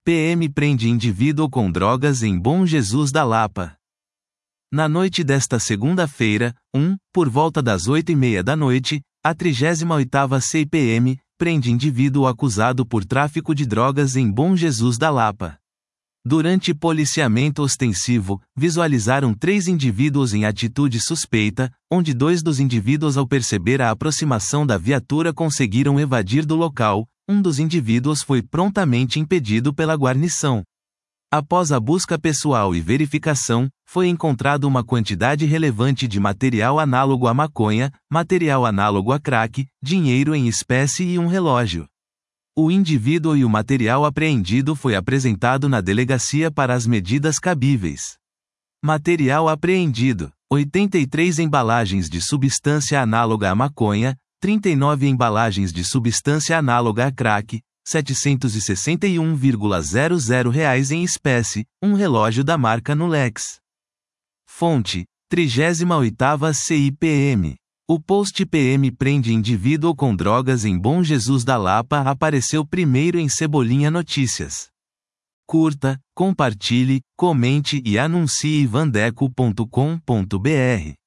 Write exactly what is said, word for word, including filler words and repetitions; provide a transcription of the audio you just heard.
P M prende indivíduo com drogas em Bom Jesus da Lapa. Na noite desta segunda-feira, um, por volta das oito e meia da noite, a trigésima oitava C I P M prende indivíduo acusado por tráfico de drogas em Bom Jesus da Lapa. Durante policiamento ostensivo, visualizaram três indivíduos em atitude suspeita, onde dois dos indivíduos, ao perceber a aproximação da viatura, conseguiram evadir do local. Um dos indivíduos foi prontamente impedido pela guarnição. Após a busca pessoal e verificação, foi encontrado uma quantidade relevante de material análogo à maconha, material análogo a crack, dinheiro em espécie e um relógio. O indivíduo e o material apreendido foi apresentado na delegacia para as medidas cabíveis. Material apreendido: oitenta e três embalagens de substância análoga à maconha, trinta e nove embalagens de substância análoga a crack, setecentos e sessenta e um vírgula zero zero reais em espécie, um relógio da marca Nulex. Fonte: trigésima oitava C I P M. O post P M prende indivíduo com drogas em Bom Jesus da Lapa apareceu primeiro em Cebolinha Notícias. Curta, compartilhe, comente e anuncie vandeco ponto com ponto br.